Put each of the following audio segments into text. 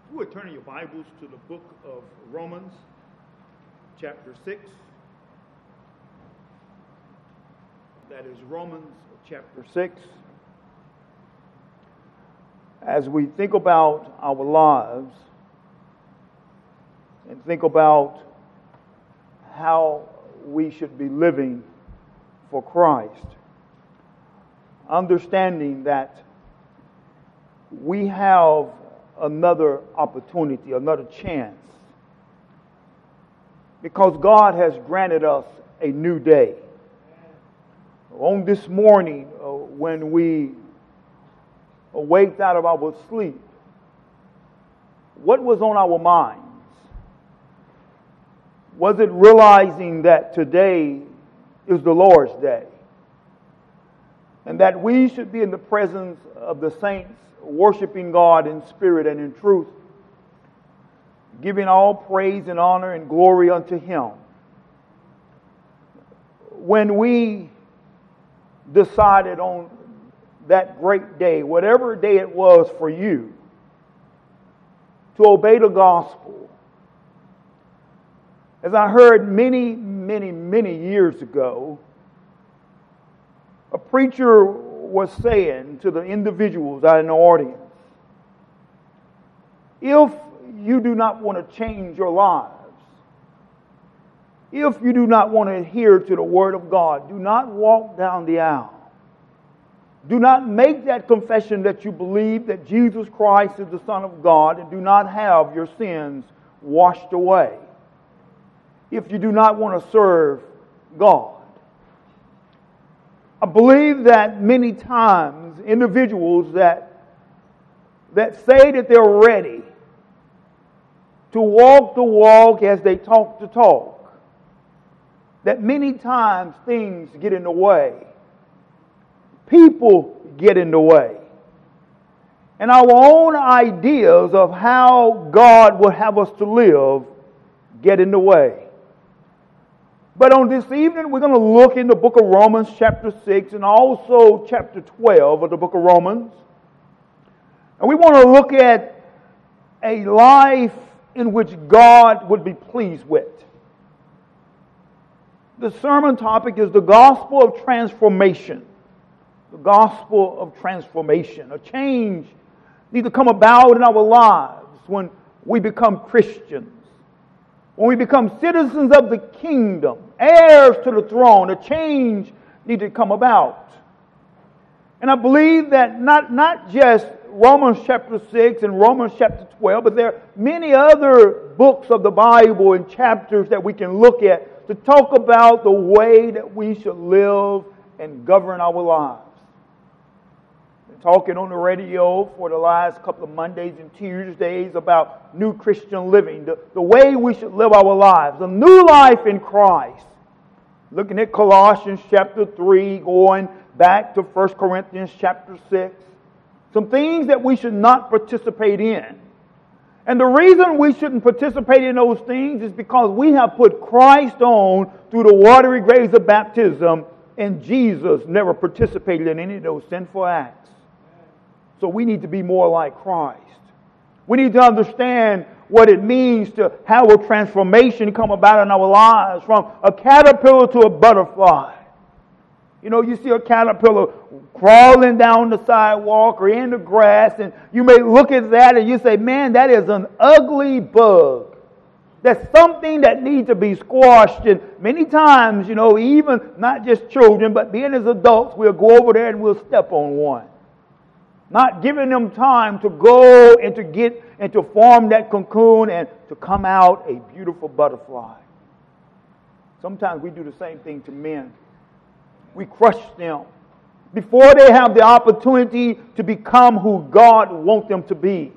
you would turn your Bibles to the book of Romans, chapter 6. That is Romans chapter 6. As we think about our lives and think about how we should be living for Christ, understanding that we have another opportunity, another chance, because God has granted us a new day. On this morning, when we awaked out of our sleep, what was on our minds? Was it realizing that today is the Lord's day, and that we should be in the presence of the saints, worshiping God in spirit and in truth, giving all praise and honor and glory unto Him? When we decided on that great day, whatever day it was for you, to obey the gospel, as I heard many years ago, a preacher was saying to the individuals out in the audience, if you do not want to change your lives, if you do not want to adhere to the Word of God, do not walk down the aisle. Do not make that confession that you believe that Jesus Christ is the Son of God, and do not have your sins washed away, if you do not want to serve God. I believe that many times individuals that say that they're ready to walk the walk as they talk the talk, that many times things get in the way. People get in the way. And our own ideas of how God would have us to live get in the way. But on this evening, we're going to look in the book of Romans chapter 6 and also chapter 12 of the book of Romans. And we want to look at a life in which God would be pleased with. The sermon topic is the gospel of transformation. The gospel of transformation. A change needs to come about in our lives when we become Christians. When we become citizens of the kingdom, heirs to the throne, a change needs to come about. And I believe that not just Romans chapter 6 and Romans chapter 12, but there are many other books of the Bible and chapters that we can look at to talk about the way that we should live and govern our lives. Talking on the radio for the last couple of Mondays and Tuesdays about new Christian living, the way we should live our lives, a new life in Christ. Looking at Colossians chapter 3, going back to 1 Corinthians chapter 6. Some things that we should not participate in. And the reason we shouldn't participate in those things is because we have put Christ on through the watery graves of baptism, and Jesus never participated in any of those sinful acts. So we need to be more like Christ. We need to understand what it means to have a transformation come about in our lives from a caterpillar to a butterfly. You know, you see a caterpillar crawling down the sidewalk or in the grass, and you may look at that and you say, man, that is an ugly bug. That's something that needs to be squashed. And many times, you know, even not just children, but being as adults, we'll go over there and we'll step on one. Not giving them time to go and to get and to form that cocoon and to come out a beautiful butterfly. Sometimes we do the same thing to men. We crush them before they have the opportunity to become who God wants them to be.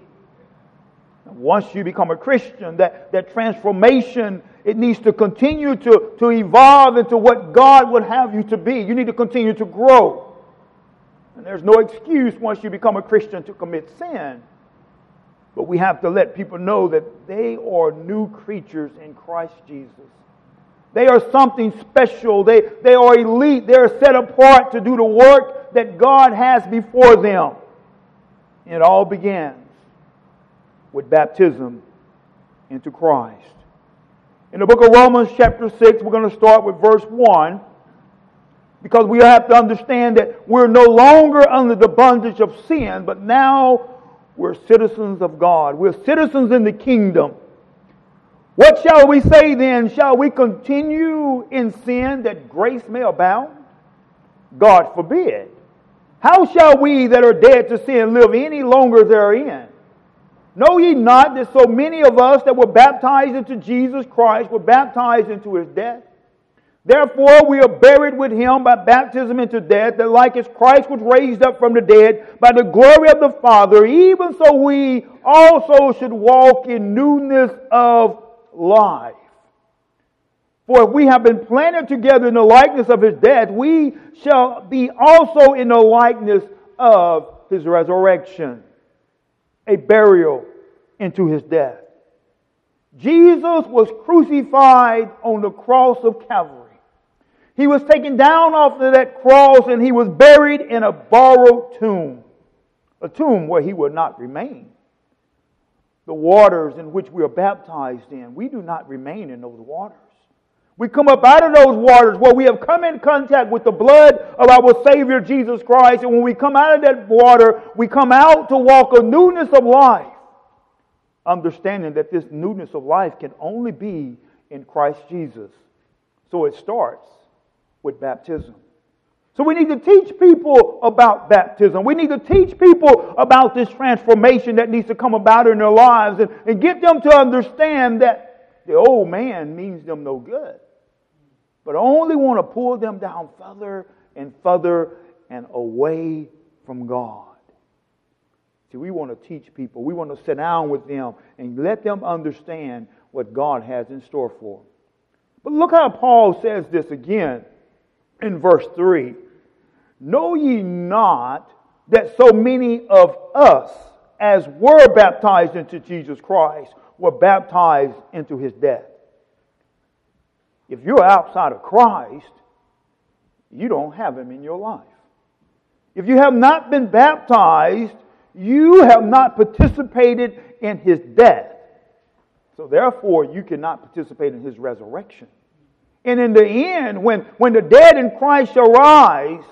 And once you become a Christian, that transformation, it needs to continue to evolve into what God would have you to be. You need to continue to grow. And there's no excuse once you become a Christian to commit sin. But we have to let people know that they are new creatures in Christ Jesus. They are something special. They are elite. They are set apart to do the work that God has before them. And it all begins with baptism into Christ. In the book of Romans chapter 6, we're going to start with verse 1, because we have to understand that we're no longer under the bondage of sin, but now we're citizens of God. We're citizens in the kingdom. What shall we say then? Shall we continue in sin that grace may abound? God forbid. How shall we that are dead to sin live any longer therein? Know ye not that so many of us that were baptized into Jesus Christ were baptized into His death? Therefore we are buried with Him by baptism into death, that like as Christ was raised up from the dead by the glory of the Father, even so we also should walk in newness of life. For if we have been planted together in the likeness of His death, we shall be also in the likeness of His resurrection. A burial into His death. Jesus was crucified on the cross of Calvary. He was taken down off of that cross and He was buried in a borrowed tomb. A tomb where He would not remain. The waters in which we are baptized in, we do not remain in those waters. We come up out of those waters where we have come in contact with the blood of our Savior Jesus Christ. And when we come out of that water, we come out to walk a newness of life. Understanding that this newness of life can only be in Christ Jesus. So it starts with baptism. So we need to teach people about baptism. We need to teach people about this transformation that needs to come about in their lives and get them to understand that the old man means them no good, but only want to pull them down further and further and away from God. See, we want to teach people. We want to sit down with them and let them understand what God has in store for them. But look how Paul says this again in verse 3. Know ye not that so many of us as were baptized into Jesus Christ were baptized into His death? If you're outside of Christ, you don't have Him in your life. If you have not been baptized, you have not participated in His death. So therefore, you cannot participate in His resurrection. And in the end, when the dead in Christ shall rise,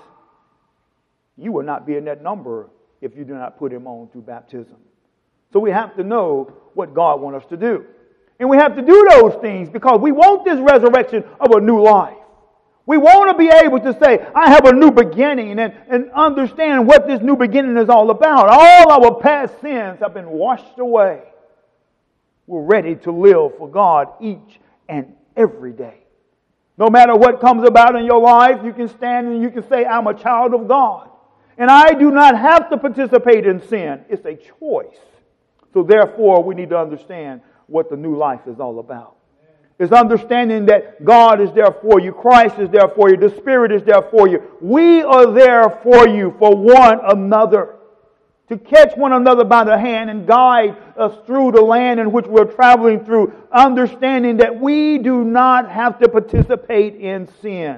you will not be in that number if you do not put Him on through baptism. So we have to know what God wants us to do. And we have to do those things because we want this resurrection of a new life. We want to be able to say, I have a new beginning, and understand what this new beginning is all about. All our past sins have been washed away. We're ready to live for God each and every day. No matter what comes about in your life, you can stand and you can say, I'm a child of God. And I do not have to participate in sin. It's a choice. So therefore, we need to understand what the new life is all about. It's understanding that God is there for you. Christ is there for you. The Spirit is there for you. We are there for you, for one another. To catch one another by the hand and guide us through the land in which we're traveling through. Understanding that we do not have to participate in sin.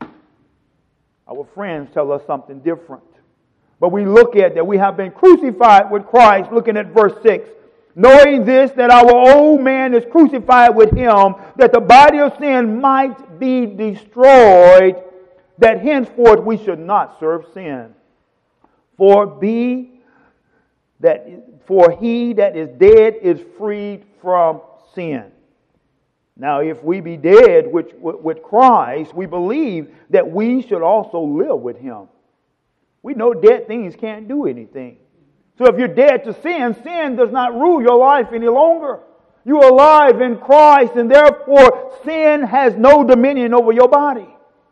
Our friends tell us something different. But we look at that we have been crucified with Christ. Looking at verse 6. Knowing this, that our old man is crucified with Him, that the body of sin might be destroyed, that henceforth we should not serve sin. For he that is dead is freed from sin. Now, if we be dead with Christ, we believe that we should also live with Him. We know dead things can't do anything. So if you're dead to sin, sin does not rule your life any longer. You're alive in Christ, and therefore sin has no dominion over your body.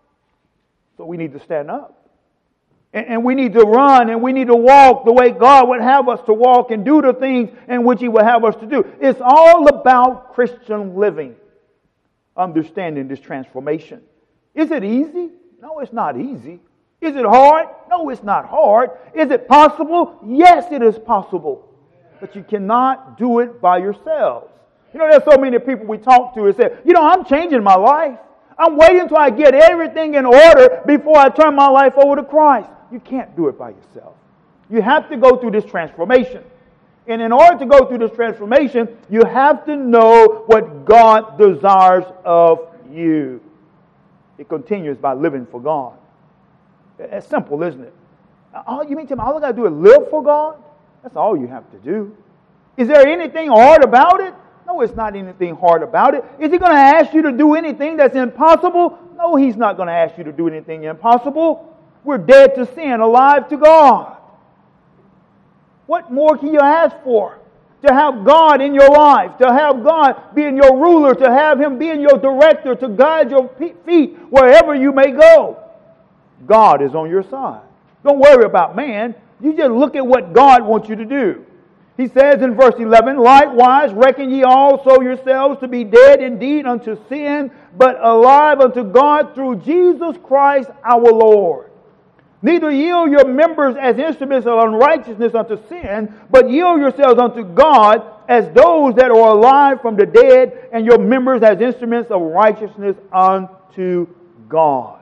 So we need to stand up. And we need to run, and we need to walk the way God would have us to walk and do the things in which He would have us to do. It's all about Christian living. Understanding this transformation. Is it easy? No, it's not easy. Is it hard? No, it's not hard. Is it possible? Yes, it is possible. But you cannot do it by yourselves. You know, there's so many people we talk to and say, I'm changing my life. I'm waiting until I get everything in order before I turn my life over to Christ. You can't do it by yourself. You have to go through this transformation. And in order to go through this transformation, you have to know what God desires of you. It continues by living for God. It's simple, isn't it? You mean to me, all I got to do is live for God? That's all you have to do. Is there anything hard about it? No, it's not anything hard about it. Is He going to ask you to do anything that's impossible? No, He's not going to ask you to do anything impossible. We're dead to sin, alive to God. What more can you ask for? To have God in your life, to have God being your ruler, to have Him being your director, to guide your feet wherever you may go. God is on your side. Don't worry about man. You just look at what God wants you to do. He says in verse 11, likewise reckon ye also yourselves to be dead indeed unto sin, but alive unto God through Jesus Christ our Lord. Neither yield your members as instruments of unrighteousness unto sin, but yield yourselves unto God as those that are alive from the dead, and your members as instruments of righteousness unto God.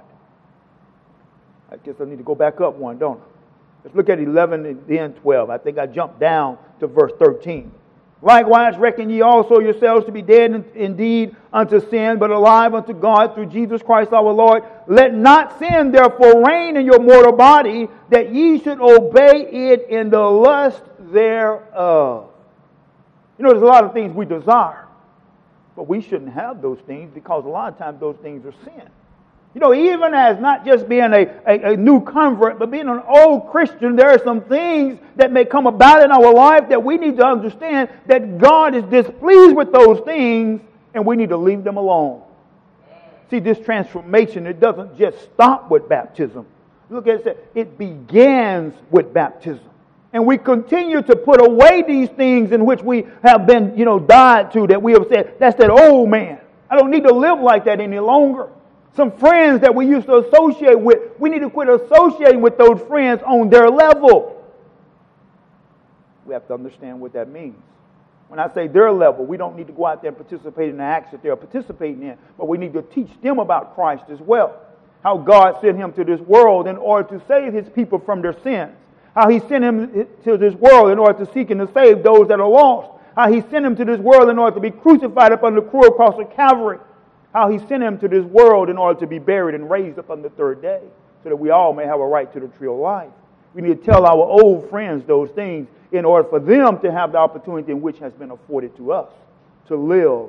I guess I need to go back up one, don't I? Let's look at 11 and then 12. I think I jumped down to verse 13. Likewise reckon ye also yourselves to be dead indeed unto sin, but alive unto God through Jesus Christ our Lord. Let not sin therefore reign in your mortal body, that ye should obey it in the lust thereof. You know, there's a lot of things we desire, but we shouldn't have those things, because a lot of times those things are sin. You know, even as not just being a new convert, but being an old Christian, there are some things that may come about in our life that we need to understand that God is displeased with those things, and we need to leave them alone. See, this transformation, it doesn't just stop with baptism. Look at it, it begins with baptism. And we continue to put away these things in which we have been, died to, that we have said, that's that old man. I don't need to live like that any longer. Some friends that we used to associate with, we need to quit associating with those friends on their level. We have to understand what that means. When I say their level, we don't need to go out there and participate in the acts that they're participating in, but we need to teach them about Christ as well. How God sent Him to this world in order to save His people from their sins. How He sent Him to this world in order to seek and to save those that are lost. How He sent Him to this world in order to be crucified upon the cruel cross of Calvary. How He sent Him to this world in order to be buried and raised up on the third day, so that we all may have a right to the tree of life. We need to tell our old friends those things in order for them to have the opportunity in which has been afforded to us to live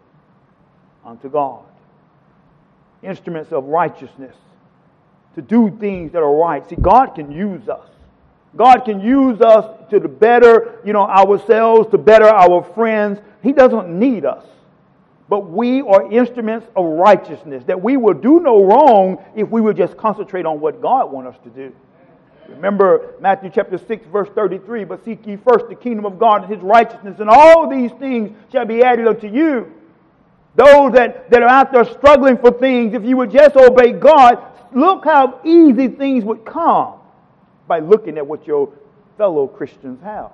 unto God. Instruments of righteousness, to do things that are right. See, God can use us. God can use us to better, ourselves, to better our friends. He doesn't need us. But we are instruments of righteousness, that we will do no wrong if we will just concentrate on what God wants us to do. Remember Matthew chapter 6, verse 33, but seek ye first the kingdom of God and His righteousness, and all these things shall be added unto you. Those that are out there struggling for things, if you would just obey God, look how easy things would come by looking at what your fellow Christians have.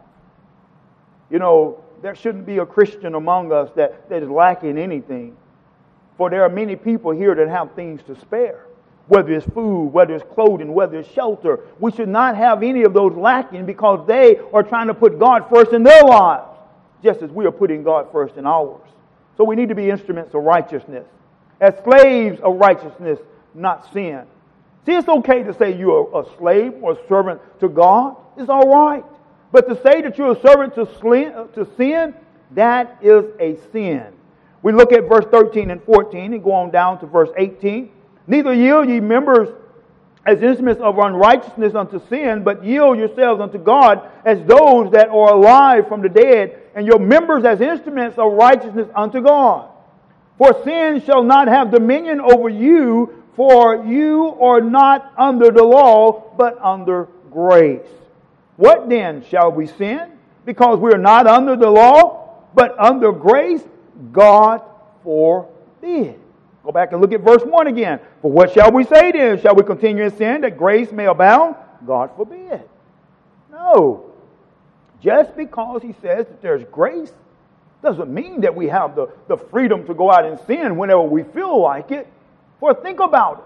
There shouldn't be a Christian among us that is lacking anything. For there are many people here that have things to spare. Whether it's food, whether it's clothing, whether it's shelter. We should not have any of those lacking, because they are trying to put God first in their lives, just as we are putting God first in ours. So we need to be instruments of righteousness. As slaves of righteousness, not sin. See, it's okay to say you're a slave or a servant to God. It's all right. But to say that you're a servant to sin, that is a sin. We look at verse 13 and 14 and go on down to verse 18. Neither yield ye members as instruments of unrighteousness unto sin, but yield yourselves unto God as those that are alive from the dead, and your members as instruments of righteousness unto God. For sin shall not have dominion over you, for you are not under the law, but under grace. What then? Shall we sin because we are not under the law, but under grace? God forbid. Go back and look at verse 1 again. For what shall we say then? Shall we continue in sin that grace may abound? God forbid. No. Just because He says that there's grace doesn't mean that we have the freedom to go out and sin whenever we feel like it. For think about it.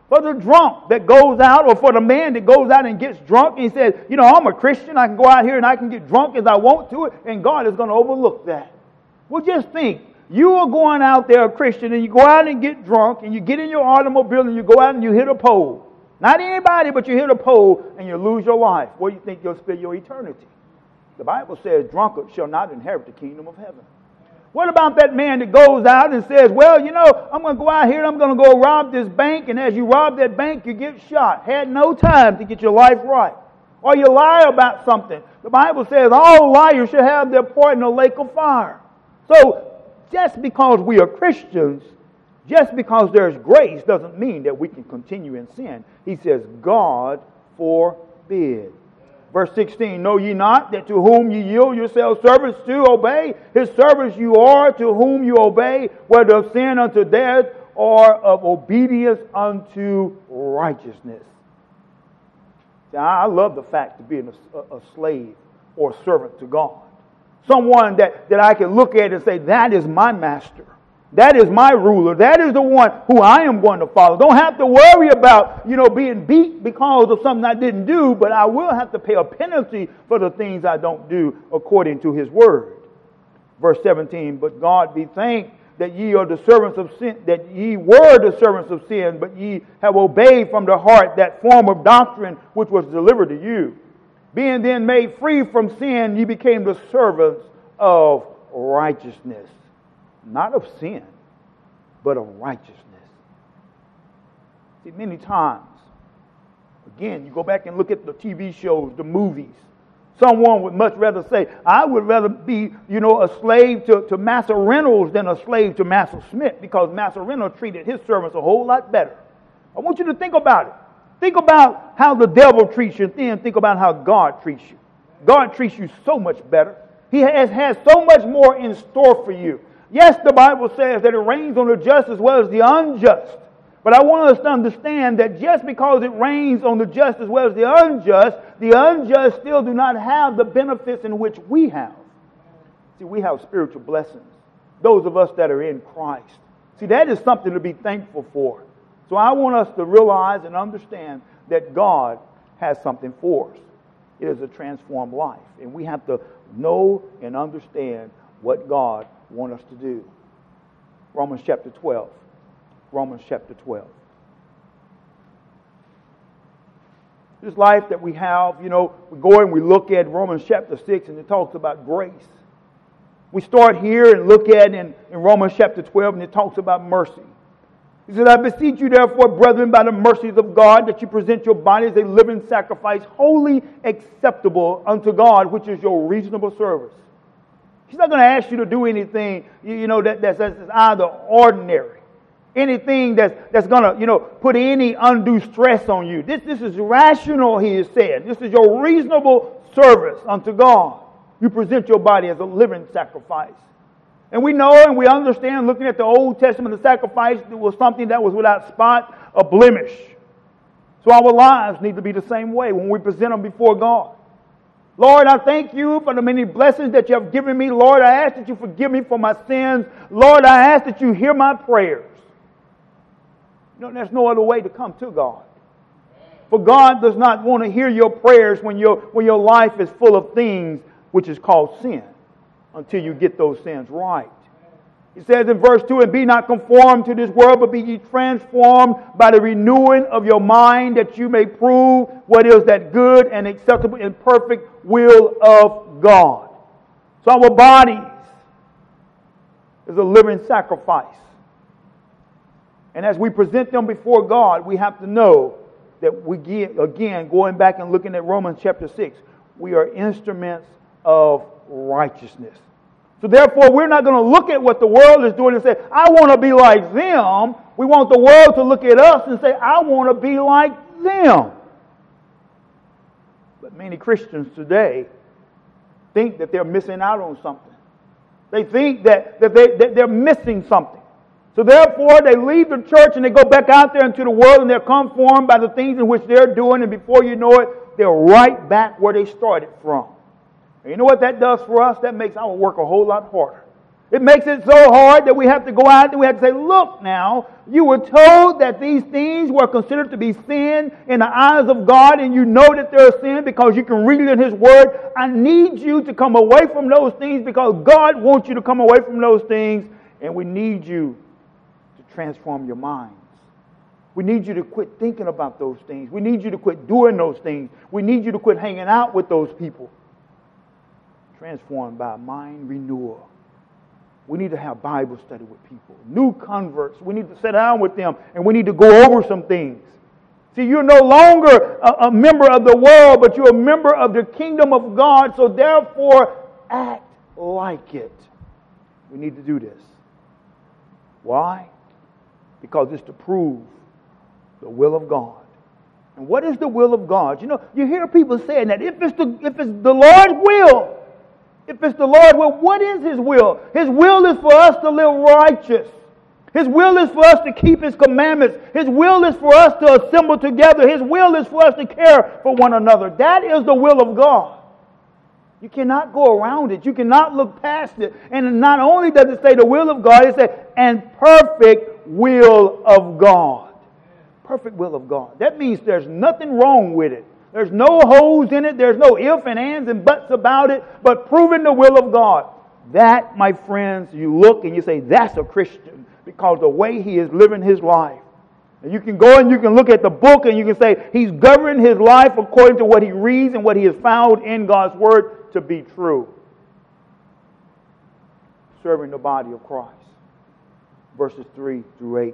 For the drunk that goes out, or for the man that goes out and gets drunk and he says, I'm a Christian, I can go out here and I can get drunk as I want to, and God is going to overlook that. Well, just think, you are going out there a Christian and you go out and get drunk and you get in your automobile and you go out and you hit a pole. Not anybody, but you hit a pole and you lose your life. Where do you think you'll spend your eternity? The Bible says, drunkards shall not inherit the kingdom of heaven. What about that man that goes out and says, well, I'm going to go out here and I'm going to go rob this bank, and as you rob that bank, you get shot. Had no time to get your life right. Or you lie about something. The Bible says all liars should have their part in the lake of fire. So, just because we are Christians, just because there's grace, doesn't mean that we can continue in sin. He says, God forbid. Verse 16, know ye not that to whom ye yield yourselves servants to obey, his servants you are to whom you obey, whether of sin unto death or of obedience unto righteousness. Now, I love the fact of being a slave or a servant to God. Someone that I can look at and say, that is my master. That is my ruler. That is the one who I am going to follow. Don't have to worry about, being beat because of something I didn't do, but I will have to pay a penalty for the things I don't do according to His word. Verse 17, but God be thanked that ye are the servants of sin, that ye were the servants of sin, but ye have obeyed from the heart that form of doctrine which was delivered to you. Being then made free from sin, ye became the servants of righteousness. Not of sin, but of righteousness. See, many times, again, you go back and look at the TV shows, the movies. Someone would much rather say, I would rather be, a slave to Master Reynolds than a slave to Master Smith, because Master Reynolds treated his servants a whole lot better. I want you to think about it. Think about how the devil treats you, and then think about how God treats you. God treats you so much better. He has so much more in store for you. Yes, the Bible says that it rains on the just as well as the unjust. But I want us to understand that just because it rains on the just as well as the unjust still do not have the benefits in which we have. See, we have spiritual blessings. Those of us that are in Christ. See, that is something to be thankful for. So I want us to realize and understand that God has something for us. It is a transformed life. And we have to know and understand what God wants us to do. Romans chapter 12. Romans chapter 12. This life that we have, we go and we look at Romans chapter 6 and it talks about grace. We start here and look at in Romans chapter 12 and it talks about mercy. He said, I beseech you therefore, brethren, by the mercies of God, that you present your bodies a living sacrifice, wholly acceptable unto God, which is your reasonable service. He's not going to ask you to do anything, that's either ordinary. Anything that's going to, put any undue stress on you. This is rational, he is saying. This is your reasonable service unto God. You present your body as a living sacrifice. And we know and we understand, looking at the Old Testament, the sacrifice was something that was without spot or blemish. So our lives need to be the same way when we present them before God. Lord, I thank you for the many blessings that you have given me. Lord, I ask that you forgive me for my sins. Lord, I ask that you hear my prayers. There's no other way to come to God. For God does not want to hear your prayers when your life is full of things which is called sin, until you get those sins right. He says in verse 2, and be not conformed to this world, but be ye transformed by the renewing of your mind, that you may prove what is that good and acceptable and perfect will of God. So our bodies is a living sacrifice. And as we present them before God, we have to know that we get, again, going back and looking at Romans chapter 6, we are instruments of righteousness. So therefore, we're not going to look at what the world is doing and say, I want to be like them. We want the world to look at us and say, I want to be like them. But many Christians today think that they're missing out on something. They think that they're missing something. So therefore, they leave the church and they go back out there into the world and they're conformed by the things in which they're doing. And before you know it, they're right back where they started from. And you know what that does for us? That makes our work a whole lot harder. It makes it so hard that we have to go out and we have to say, look now, you were told that these things were considered to be sin in the eyes of God, and you know that they're sin because you can read it in His Word. I need you to come away from those things because God wants you to come away from those things, and we need you to transform your minds. We need you to quit thinking about those things. We need you to quit doing those things. We need you to quit hanging out with those people. Transformed by mind renewal. We need to have Bible study with people. New converts. We need to sit down with them and we need to go over some things. See, you're no longer a member of the world, but you're a member of the kingdom of God. So therefore, act like it. We need to do this. Why? Because it's to prove the will of God. And what is the will of God? You know, you hear people saying that if it's the Lord's will, if it's the Lord's will, what is His will? His will is for us to live righteous. His will is for us to keep His commandments. His will is for us to assemble together. His will is for us to care for one another. That is the will of God. You cannot go around it. You cannot look past it. And not only does it say the will of God, it says, and perfect will of God. Perfect will of God. That means there's nothing wrong with it. There's no holes in it. There's no ifs and ands and buts about it, but proving the will of God. That, my friends, you look and you say, that's a Christian, because the way he is living his life. And you can go and you can look at the book and you can say, he's governing his life according to what he reads and what he has found in God's Word to be true. Serving the body of Christ. Verses 3 through 8.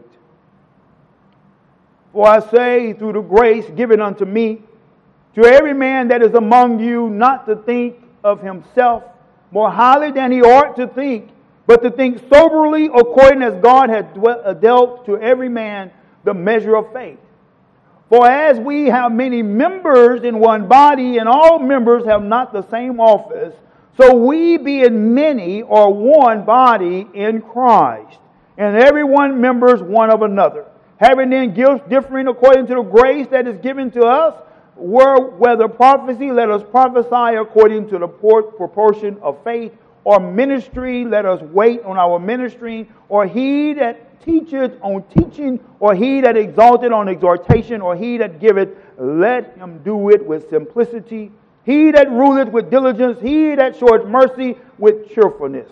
For I say, through the grace given unto me, to every man that is among you, not to think of himself more highly than he ought to think, but to think soberly according as God hath dealt to every man the measure of faith. For as we have many members in one body, and all members have not the same office, so we, being many, are one body in Christ, and every one members one of another. Having then gifts differing according to the grace that is given to us, whether prophecy, let us prophesy according to the proportion of faith, or ministry, let us wait on our ministry, or he that teacheth on teaching, or he that exalteth on exhortation, or he that giveth, let him do it with simplicity. He that ruleth with diligence, he that showeth mercy with cheerfulness.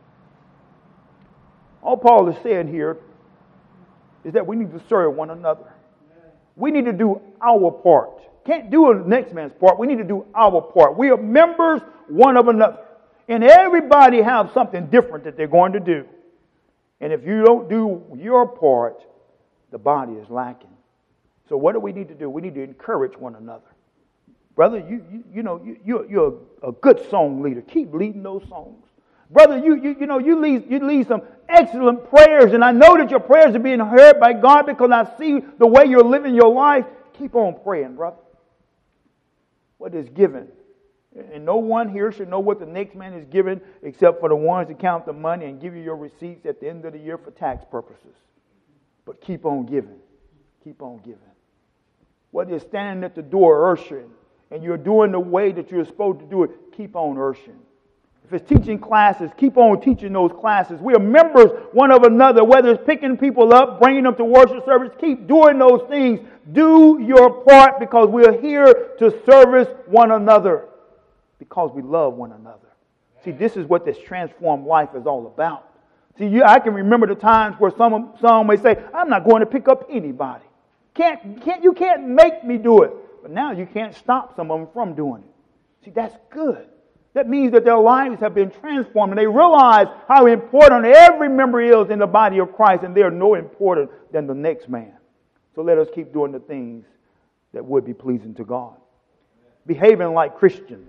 All Paul is saying here is that we need to serve one another. We need to do our part. Can't do the next man's part. We need to do our part. We are members one of another. And everybody has something different that they're going to do. And if you don't do your part, the body is lacking. So what do we need to do? We need to encourage one another. Brother, you're a good song leader. Keep leading those songs. Brother, you lead some excellent prayers, and I know that your prayers are being heard by God because I see the way you're living your life. Keep on praying, brother. What is given. And no one here should know what the next man is given except for the ones that count the money and give you your receipts at the end of the year for tax purposes. But keep on giving. Keep on giving. Whether you're standing at the door ushering and you're doing the way that you're supposed to do it, keep on ushering. If it's teaching classes, keep on teaching those classes. We are members one of another, whether it's picking people up, bringing them to worship service, keep doing those things. Do your part because we are here to service one another because we love one another. See, this is what this transformed life is all about. See, I can remember the times where some may say, I'm not going to pick up anybody. You can't make me do it. But now you can't stop some of them from doing it. See, that's good. That means that their lives have been transformed and they realize how important every member is in the body of Christ, and they are no important than the next man. So let us keep doing the things that would be pleasing to God. Behaving like Christians.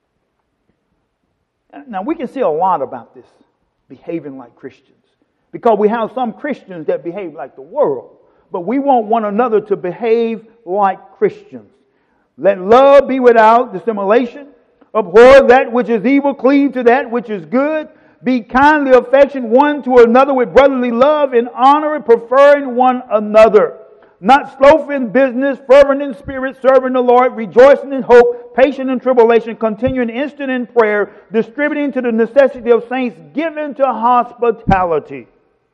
Now we can see a lot about this, behaving like Christians, because we have some Christians that behave like the world, but we want one another to behave like Christians. Let love be without dissimulation. Abhor that which is evil, cleave to that which is good. Be kindly affectioned one to another with brotherly love, and honor and preferring one another. not slothful in business, fervent in spirit, serving the Lord, rejoicing in hope, patient in tribulation, continuing instant in prayer, distributing to the necessity of saints, given to hospitality.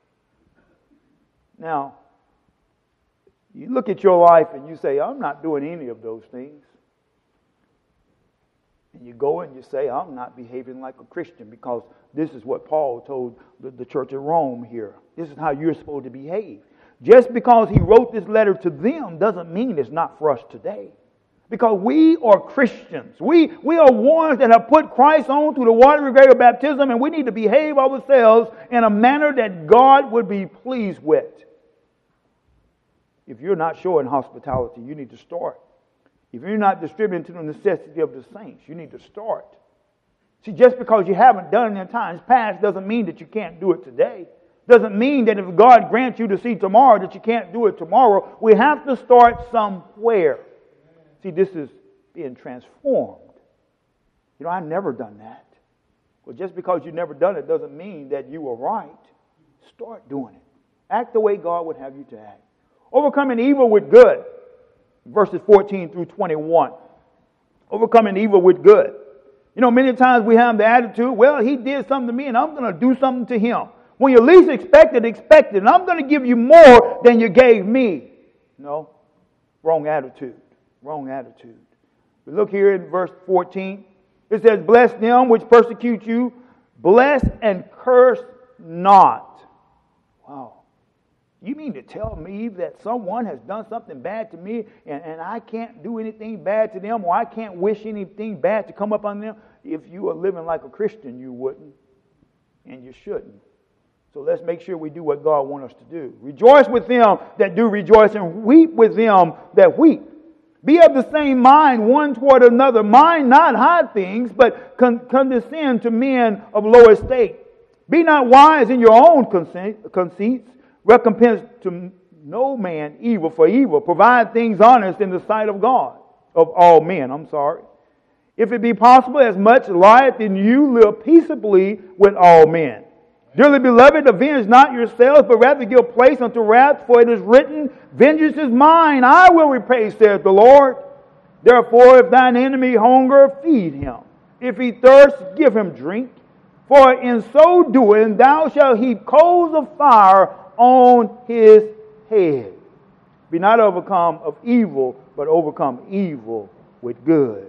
Now, you look at your life and you say, I'm not doing any of those things. And you go and you say, I'm not behaving like a Christian, because this is what Paul told the church of Rome here. This is how you're supposed to behave. Just because he wrote this letter to them doesn't mean it's not for us today. Because we are Christians. We are ones that have put Christ on through the water of greater baptism, and we need to behave ourselves in a manner that God would be pleased with. If you're not showing hospitality, you need to start. If you're not distributing to the necessity of the saints, you need to start. See, just because you haven't done it in times past doesn't mean that you can't do it today. Doesn't mean that if God grants you to see tomorrow that you can't do it tomorrow. We have to start somewhere. See, this is being transformed. You know, I've never done that. Well, just because you've never done it doesn't mean that you were right. Start doing it. Act the way God would have you to act. Overcoming evil with good. Verses 14 through 21. Overcoming evil with good. You know, many times we have the attitude, well, he did something to me and I'm going to do something to him. When you least expect it, and I'm going to give you more than you gave me. No, wrong attitude. Wrong attitude. We look here in verse 14. It says, bless them which persecute you. Bless and curse not. Wow. You mean to tell me that someone has done something bad to me and I can't do anything bad to them, or I can't wish anything bad to come up on them? If you were living like a Christian, you wouldn't. And you shouldn't. So let's make sure we do what God wants us to do. Rejoice with them that do rejoice, and weep with them that weep. Be of the same mind one toward another. Mind not high things, but condescend to men of low estate. Be not wise in your own conceits. Recompense to no man evil for evil. Provide things honest in the sight of God, of all men. If it be possible, as much lieth in you, live peaceably with all men. Dearly beloved, avenge not yourselves, but rather give place unto wrath, for it is written, vengeance is mine, I will repay, saith the Lord. Therefore, if thine enemy hunger, feed him. If he thirst, give him drink. For in so doing, thou shalt heap coals of fire on his head. Be not overcome of evil, but overcome evil with good.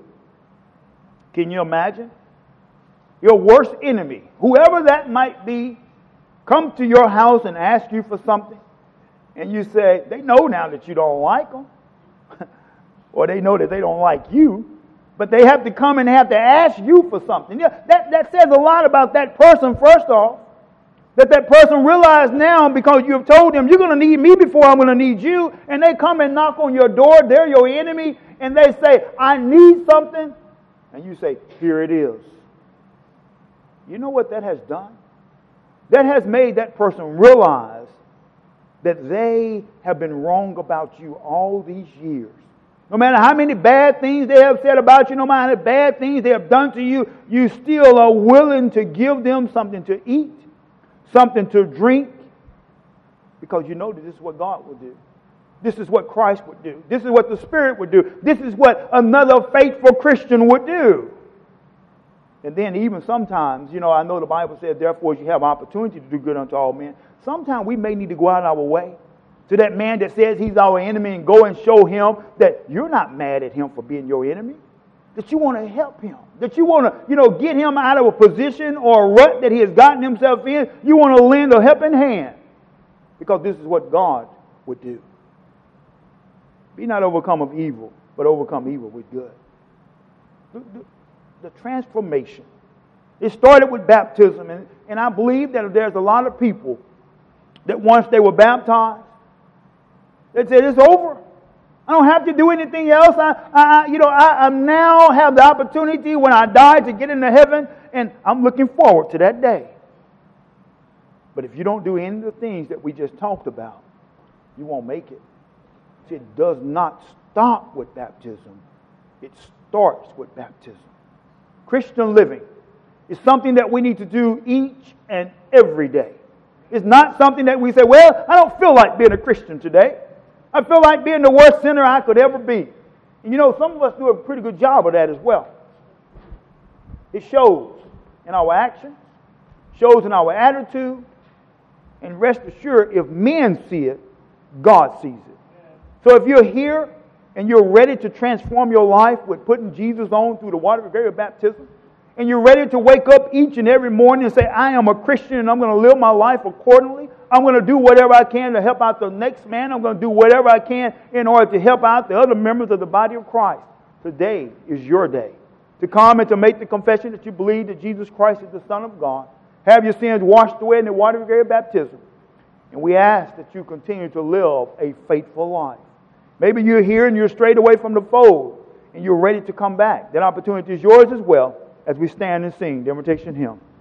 Can you imagine? Your worst enemy, whoever that might be, come to your house and ask you for something, and you say, they know now that you don't like them, or they know that they don't like you, but they have to come and have to ask you for something. Yeah, that says a lot about that person, first off, that person realized now, because you have told them, you're going to need me before I'm going to need you, and they come and knock on your door, they're your enemy, and they say, I need something, and you say, here it is. You know what that has done? That has made that person realize that they have been wrong about you all these years. No matter how many bad things they have said about you, no matter how many bad things they have done to you, you still are willing to give them something to eat, something to drink, because you know that this is what God would do. This is what Christ would do. This is what the Spirit would do. This is what another faithful Christian would do. And then even sometimes, you know, I know the Bible says, therefore you have opportunity to do good unto all men. Sometimes we may need to go out of our way to that man that says he's our enemy and go and show him that you're not mad at him for being your enemy. That you want to help him. That you want to, get him out of a position or a rut that he has gotten himself in. You want to lend a helping hand. Because this is what God would do. Be not overcome of evil, but overcome evil with good. The transformation. It started with baptism, and I believe that there's a lot of people that once they were baptized, they said, it's over. I don't have to do anything else. I now have the opportunity when I die to get into heaven, and I'm looking forward to that day. But if you don't do any of the things that we just talked about, you won't make it. See, it does not stop with baptism. It starts with baptism. Christian living is something that we need to do each and every day. It's not something that we say, well, I don't feel like being a Christian today. I feel like being the worst sinner I could ever be. And you know, some of us do a pretty good job of that as well. It shows in our actions, shows in our attitude, and rest assured, if men see it, God sees it. So if you're here and you're ready to transform your life with putting Jesus on through the water of greater baptism, and you're ready to wake up each and every morning and say, I am a Christian and I'm going to live my life accordingly. I'm going to do whatever I can to help out the next man. I'm going to do whatever I can in order to help out the other members of the body of Christ. Today is your day to come and to make the confession that you believe that Jesus Christ is the Son of God. Have your sins washed away in the water of greater baptism. And we ask that you continue to live a faithful life. Maybe you're here and you're strayed away from the fold and you're ready to come back. That opportunity is yours as well as we stand and sing the invitation hymn.